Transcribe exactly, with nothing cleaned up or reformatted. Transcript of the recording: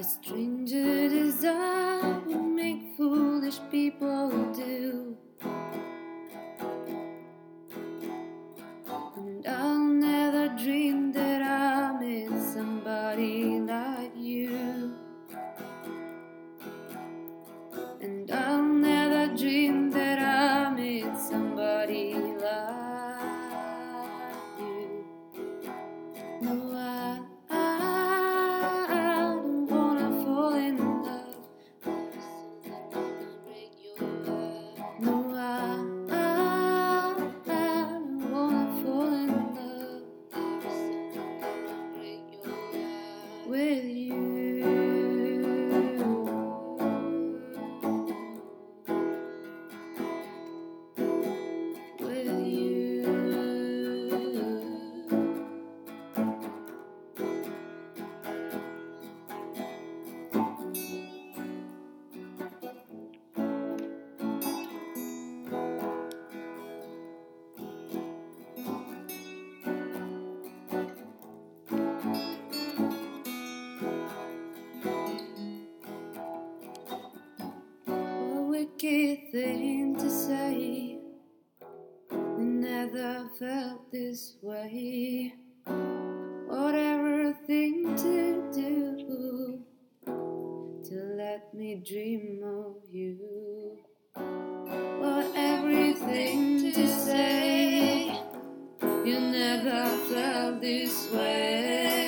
A stranger desire will make foolish people do. And I'll never dream that I met somebody like you. And I'll never dream that I met somebody like you. No, I, I don't wanna fall in love. No, I, I, I don't wanna fall in love with you. With you. A wicked thing to say. I never felt this way. Whatever thing to do to let me dream of you. What everything to say. You never felt this way.